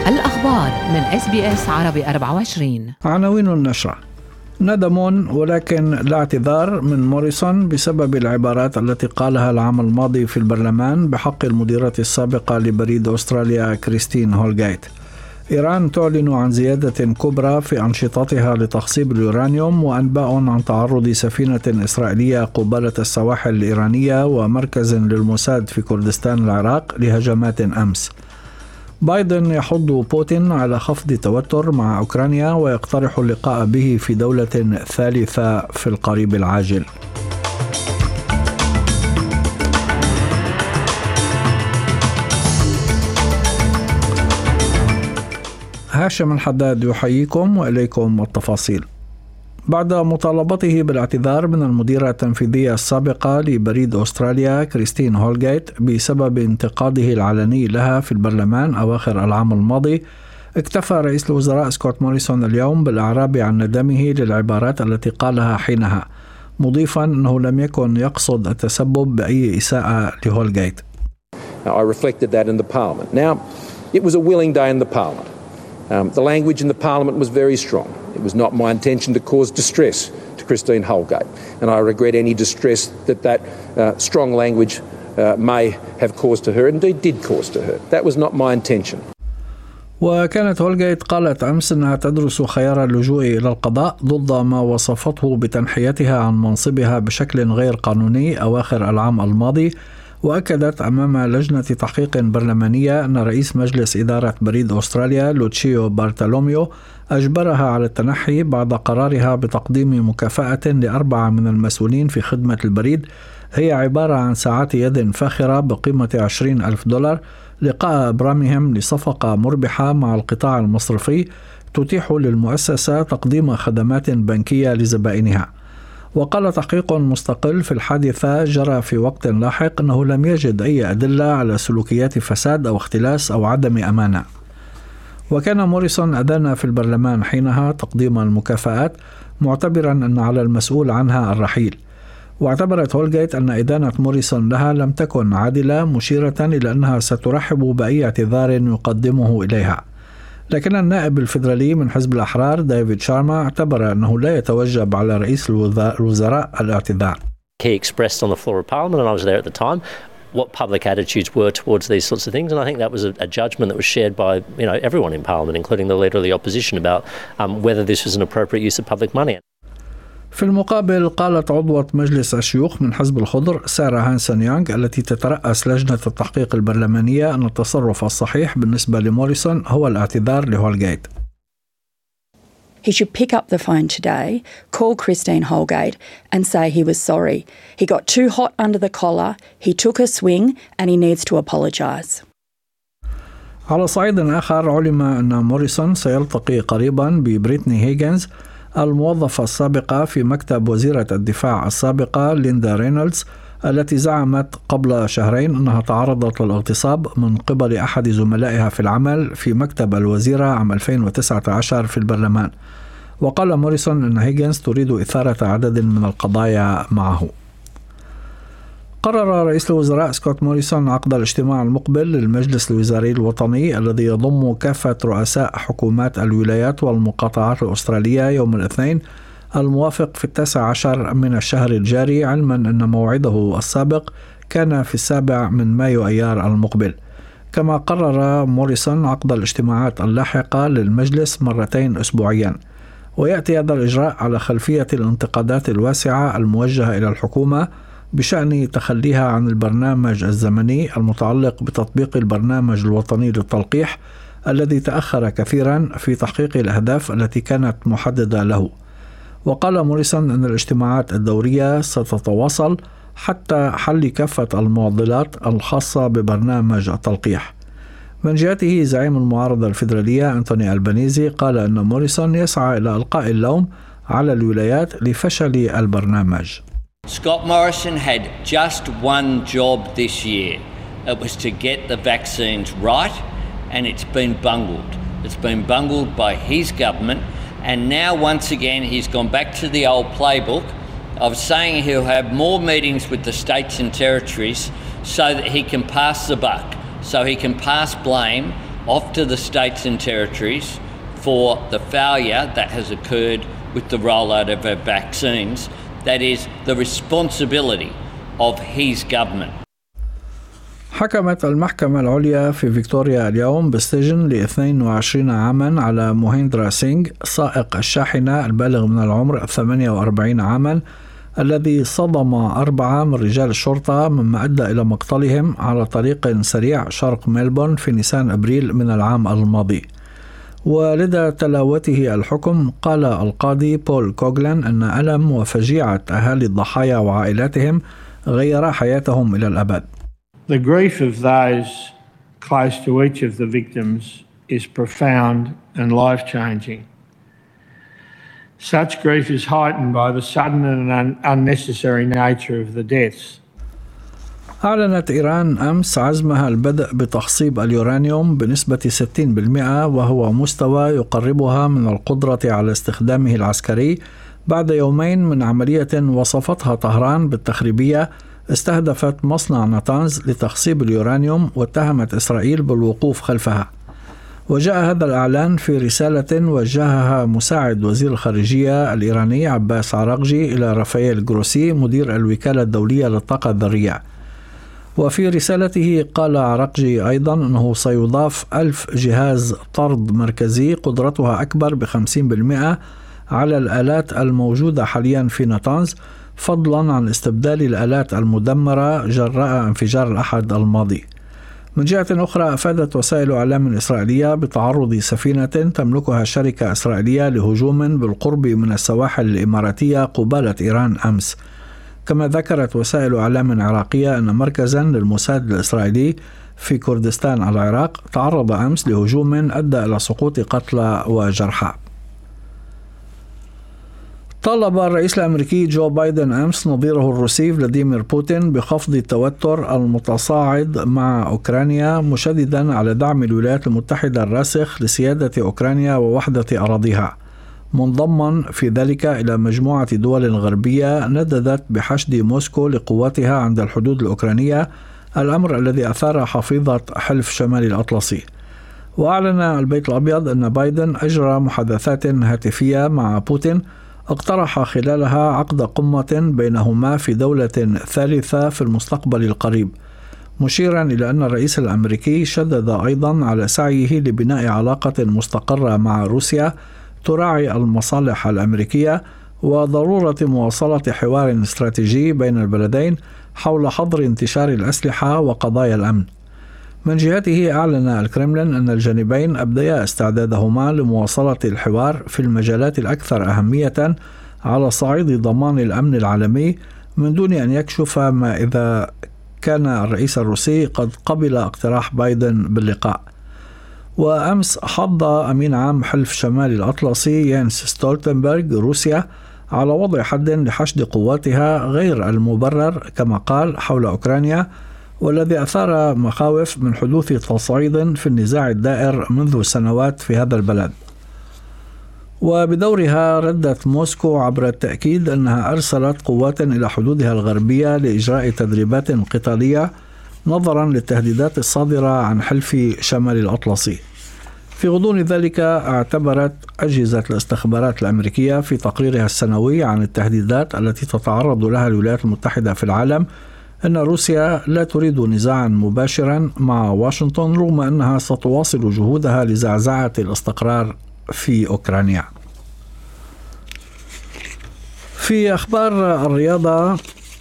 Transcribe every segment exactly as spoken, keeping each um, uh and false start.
الأخبار من إس بي إس عربي أربعة وعشرين. عناوين النشرة: ندم ولكن لا اعتذار من موريسون بسبب العبارات التي قالها العام الماضي في البرلمان بحق المديرة السابقة لبريد أستراليا كريستين هولغايت. إيران تعلن عن زيادة كبرى في أنشطتها لتخصيب اليورانيوم، وأنباء عن تعرض سفينة إسرائيلية قبالة السواحل الإيرانية ومركز للموساد في كردستان العراق لهجمات أمس. بايدن يحض بوتين على خفض توتر مع أوكرانيا ويقترح اللقاء به في دولة ثالثة في القريب العاجل. هاشم الحداد يحييكم وإليكم التفاصيل. بعد مطالبته بالاعتذار من المديرة التنفيذية السابقة لبريد أستراليا كريستين هولغايت بسبب انتقاده العلني لها في البرلمان أواخر العام الماضي، اكتفى رئيس الوزراء سكوت موريسون اليوم بالإعراب عن ندمه للعبارات التي قالها حينها، مضيفا أنه لم يكن يقصد التسبب بأي إساءة لهولغايت. Now, I reflected that in the Parliament. Now, it was a willing day in the Parliament. Um, the language in the Parliament was very strong. It was not my intention to cause distress to Christine Holgate, and I regret any distress that that uh, strong language uh, may have caused to her, indeed did cause to her. That was not my intention. وكانت هولغايت قالت أمس أنها تدرس خيار اللجوء إلى القضاء ضد ما وصفته بتنحيتها عن منصبها بشكل غير قانوني أواخر العام الماضي، وأكدت أمام لجنة تحقيق برلمانية أن رئيس مجلس إدارة بريد أستراليا لوتشيو بارتولوميو أجبرها على التنحي بعد قرارها بتقديم مكافأة لأربعة من المسؤولين في خدمة البريد، هي عبارة عن ساعات يد فاخرة بقيمة عشرين ألف دولار لقاء أبرامهم لصفقة مربحة مع القطاع المصرفي تتيح للمؤسسة تقديم خدمات بنكية لزبائنها. وقال تحقيق مستقل في الحادثة جرى في وقت لاحق أنه لم يجد أي أدلة على سلوكيات فساد أو اختلاس أو عدم أمانة. وكان موريسون أدان في البرلمان حينها تقديم المكافآت، معتبرا أن على المسؤول عنها الرحيل. واعتبرت هولغايت أن إدانة موريسون لها لم تكن عادلة، مشيرة إلى أنها سترحب بأي اعتذار يقدمه إليها. لكن النائب الفيدرالي من حزب الأحرار ديفيد شارما اعتبر أنه لا يتوجب على رئيس الوزراء الاعتذار. He expressed on the floor of Parliament, and I was there at the time, what public attitudes were towards these sorts of things, and I think that was a, a judgment that was shared by you know everyone in Parliament, including the leader of the opposition, about um, whether this was an appropriate use of public money. في المقابل قالت عضوة مجلس الشيوخ من حزب الخضر سارة هانسون يانغ التي تترأس لجنة التحقيق البرلمانية أن التصرف الصحيح بالنسبة لموريسون هو الاعتذار لهولغايت. He should pick up the phone today, call Christine Holgate and say he was sorry. He got too hot under the collar, he took a swing and he needs to apologise. على صعيد آخر، علم أن موريسون سيلتقي قريبا ببريتني هيغنز الموظفة السابقة في مكتب وزيرة الدفاع السابقة ليندا رينولدز، التي زعمت قبل شهرين أنها تعرضت للاغتصاب من قبل أحد زملائها في العمل في مكتب الوزيرة عام ألفين وتسعة عشر في البرلمان. وقال موريسون أن هيغنز تريد إثارة عدد من القضايا معه. قرر رئيس الوزراء سكوت موريسون عقد الاجتماع المقبل للمجلس الوزاري الوطني الذي يضم كافة رؤساء حكومات الولايات والمقاطعات الأسترالية يوم الاثنين الموافق في التاسع عشر من الشهر الجاري، علما أن موعده السابق كان في السابع من مايو أيار المقبل. كما قرر موريسون عقد الاجتماعات اللاحقة للمجلس مرتين أسبوعيا، ويأتي هذا الإجراء على خلفية الانتقادات الواسعة الموجهة إلى الحكومة بشأن تخليها عن البرنامج الزمني المتعلق بتطبيق البرنامج الوطني للتلقيح الذي تأخر كثيرا في تحقيق الأهداف التي كانت محددة له. وقال موريسون أن الاجتماعات الدورية ستتواصل حتى حل كافة المعضلات الخاصة ببرنامج التلقيح. من جهته زعيم المعارضة الفيدرالية أنتوني ألبانيزي قال أن موريسون يسعى إلى إلقاء اللوم على الولايات لفشل البرنامج. Scott Morrison had just one job this year. It was to get the vaccines right, and it's been bungled. It's been bungled by his government, and now once again he's gone back to the old playbook of saying he'll have more meetings with the states and territories so that he can pass the buck, so he can pass blame off to the states and territories for the failure that has occurred with the rollout of our vaccines. That is the responsibility of his government. حكمت المحكمة العليا في فيكتوريا اليوم بالسجن ل اثنين وعشرين عاما على موهيندرا سينغ سائق الشاحنة البالغ من العمر ثمانية وأربعين عاما الذي صدم أربعة من رجال الشرطة مما أدى إلى مقتلهم على طريق سريع شرق ميلبورن في نيسان أبريل من العام الماضي. ولدى تلاوته الحكم قال القاضي بول كوغلان أن ألم وفجيعة أهالي الضحايا وعائلاتهم غير حياتهم إلى الأبد. The grief of those close to each of the victims is profound and life-changing. Such grief is heightened by the sudden and un- unnecessary nature of the deaths. أعلنت إيران أمس عزمها البدء بتخصيب اليورانيوم بنسبة ستين بالمئة وهو مستوى يقربها من القدرة على استخدامه العسكري بعد يومين من عملية وصفتها طهران بالتخريبية استهدفت مصنع ناتانز لتخصيب اليورانيوم واتهمت إسرائيل بالوقوف خلفها. وجاء هذا الإعلان في رسالة وجهها مساعد وزير الخارجية الإيراني عباس عراقجي إلى رافائيل جروسي مدير الوكالة الدولية للطاقة الذرية. وفي رسالته قال عراقجي أيضا أنه سيضاف ألف جهاز طرد مركزي قدرتها أكبر بخمسين بالمئة على الآلات الموجودة حاليا في ناتانز فضلا عن استبدال الآلات المدمرة جراء انفجار الأحد الماضي. من جهة أخرى أفادت وسائل إعلام إسرائيلية بتعرض سفينة تملكها شركة إسرائيلية لهجوم بالقرب من السواحل الإماراتية قبالة إيران أمس. كما ذكرت وسائل إعلام عراقية أن مركزا للموساد الإسرائيلي في كردستان العراق تعرض أمس لهجوم أدى إلى سقوط قتلى وجرحى. طالب الرئيس الأمريكي جو بايدن أمس نظيره الروسي فلاديمير بوتين بخفض التوتر المتصاعد مع أوكرانيا مشددا على دعم الولايات المتحدة الراسخ لسيادة أوكرانيا ووحدة أراضيها، منضما في ذلك إلى مجموعة دول غربية نددت بحشد موسكو لقواتها عند الحدود الأوكرانية، الأمر الذي أثار حفيظة حلف شمال الأطلسي. وأعلن البيت الأبيض أن بايدن أجرى محادثات هاتفية مع بوتين اقترح خلالها عقد قمة بينهما في دولة ثالثة في المستقبل القريب، مشيرا إلى أن الرئيس الأمريكي شدد أيضا على سعيه لبناء علاقة مستقرة مع روسيا تراعي المصالح الأمريكية وضرورة مواصلة حوار استراتيجي بين البلدين حول حظر انتشار الأسلحة وقضايا الأمن. من جهته أعلن الكرملين أن الجانبين أبديا استعدادهما لمواصلة الحوار في المجالات الأكثر أهمية على صعيد ضمان الأمن العالمي من دون أن يكشف ما إذا كان الرئيس الروسي قد قبل اقتراح بايدن باللقاء. وأمس حض أمين عام حلف شمال الأطلسي يانس ستولتنبرغ روسيا على وضع حد لحشد قواتها غير المبرر كما قال حول أوكرانيا، والذي أثار مخاوف من حدوث تصعيد في النزاع الدائر منذ سنوات في هذا البلد. وبدورها ردت موسكو عبر التأكيد أنها أرسلت قوات إلى حدودها الغربية لإجراء تدريبات قتالية نظرا للتهديدات الصادرة عن حلف شمال الأطلسي. في غضون ذلك اعتبرت أجهزة الاستخبارات الأمريكية في تقريرها السنوي عن التهديدات التي تتعرض لها الولايات المتحدة في العالم أن روسيا لا تريد نزاعا مباشرا مع واشنطن رغم أنها ستواصل جهودها لزعزعة الاستقرار في أوكرانيا. في أخبار الرياضة،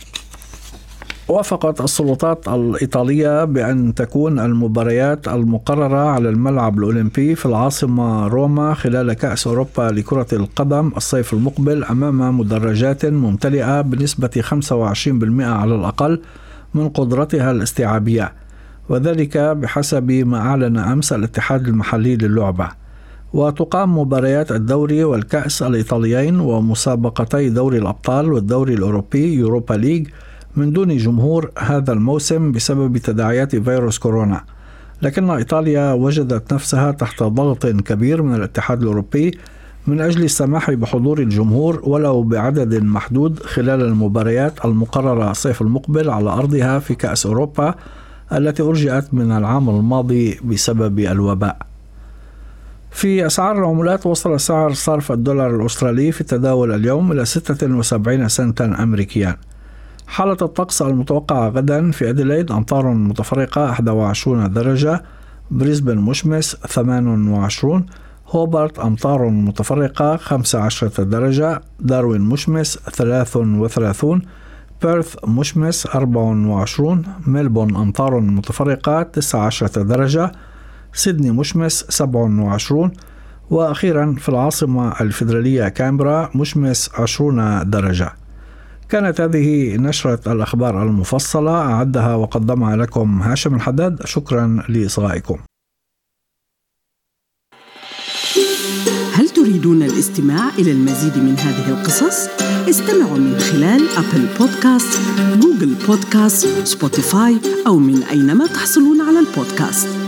وافقت السلطات الإيطالية بأن تكون المباريات المقررة على الملعب الأولمبي في العاصمة روما خلال كأس أوروبا لكرة القدم الصيف المقبل أمام مدرجات ممتلئة بنسبة خمسة وعشرين بالمئة على الأقل من قدرتها الاستيعابية، وذلك بحسب ما أعلن أمس الاتحاد المحلي للعبة. وتقام مباريات الدوري والكأس الإيطاليين ومسابقتي دوري الأبطال والدوري الأوروبي يوروبا ليج من دون جمهور هذا الموسم بسبب تداعيات فيروس كورونا، لكن إيطاليا وجدت نفسها تحت ضغط كبير من الاتحاد الأوروبي من أجل السماح بحضور الجمهور ولو بعدد محدود خلال المباريات المقررة الصيف المقبل على أرضها في كأس أوروبا التي أرجئت من العام الماضي بسبب الوباء. في أسعار العملات، وصل سعر صرف الدولار الأسترالي في التداول اليوم إلى ستة وسبعين سنتا أمريكيا. حالة الطقس المتوقعة غدا: في أديلايد أمطار متفرقة واحد وعشرين درجة، بريسبن مشمس ثمانية وعشرين، هوبارت أمطار متفرقة خمسة عشر درجة، داروين مشمس ثلاثة وثلاثين، بيرث مشمس أربعة وعشرين، ملبون أمطار متفرقة تسعة عشر درجة، سيدني مشمس سبعة وعشرين، وأخيرا في العاصمة الفيدرالية كامبرا مشمس عشرين درجة. كانت هذه نشرة الأخبار المفصلة، أعدها وقدمها لكم هاشم الحداد. شكرا لإصغائكم. هل تريدون الاستماع إلى المزيد من هذه القصص؟ استمعوا من خلال أبل بودكاست، جوجل بودكاست، سبوتيفاي، أو من أينما تحصلون على البودكاست.